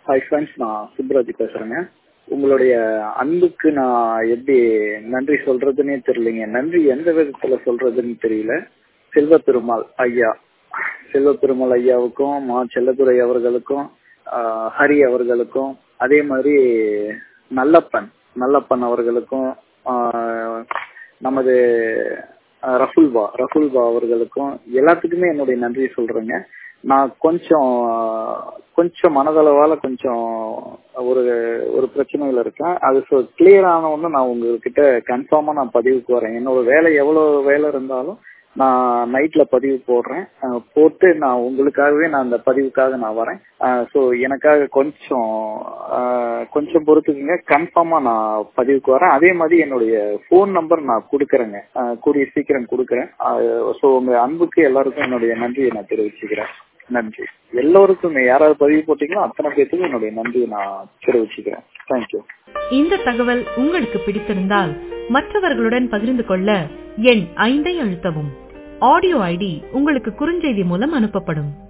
Hi friends, நான் சுப்ராஜ் பேசுறேங்க. உங்களுடைய அன்புக்கு நான் எப்படி நன்றி சொல்றதுன்னே தெரியலைங்க. நன்றி எந்த விதத்துல சொல்றதுன்னு தெரியல. செல்வ பெருமாள் ஐயாவுக்கும், மா செல்லதுரை அவர்களுக்கும், ஹரி அவர்களுக்கும், அதே மாதிரி நல்லப்பன் அவர்களுக்கும், நமது ரஃபுல்பா அவர்களுக்கும் எல்லாத்துக்குமே என்னுடைய நன்றி சொல்றேங்க. நான் கொஞ்சம் மனதளவால கொஞ்சம் ஒரு பிரச்சனையில இருக்கேன். அது கிளியர் ஆன உடனே நான் உங்ககிட்ட கன்ஃபார்மா நான் பதிவுக்கு வரேன். என்னோட வேலை எவ்வளவு வேலை இருந்தாலும் நான் நைட்ல பதிவு போட்டு நான் உங்களுக்காகவே நான் அந்த பதிவுக்காக நான் வரேன். ஸோ எனக்காக கொஞ்சம் பொறுத்துக்குங்க. கன்ஃபார்மா நான் பதிவுக்கு வரேன். அதே மாதிரி என்னுடைய ஃபோன் நம்பர் நான் கொடுக்குறேங்க, கூடிய சீக்கிரம் கொடுக்குறேன். ஸோ உங்க அன்புக்கு எல்லாருக்கும் என்னுடைய நன்றியை நான் தெரிவிச்சுக்கிறேன். நன்றி. எல்லோருக்குமே யாராவது பதிவு போட்டீங்களோ அத்தனை பேருக்கும் என்னுடைய நன்றியை நான் தெரிவிச்சுக்கிறேன். தேங்க்யூ. இந்த தகவல் உங்களுக்கு பிடித்திருந்தால் மற்றவர்களுடன் பகிர்ந்து கொள்ள எண் 5 அழுத்தவும். ஆடியோ ஐடி உங்களுக்கு குறுஞ்செய்தி மூலம் அனுப்பப்படும்.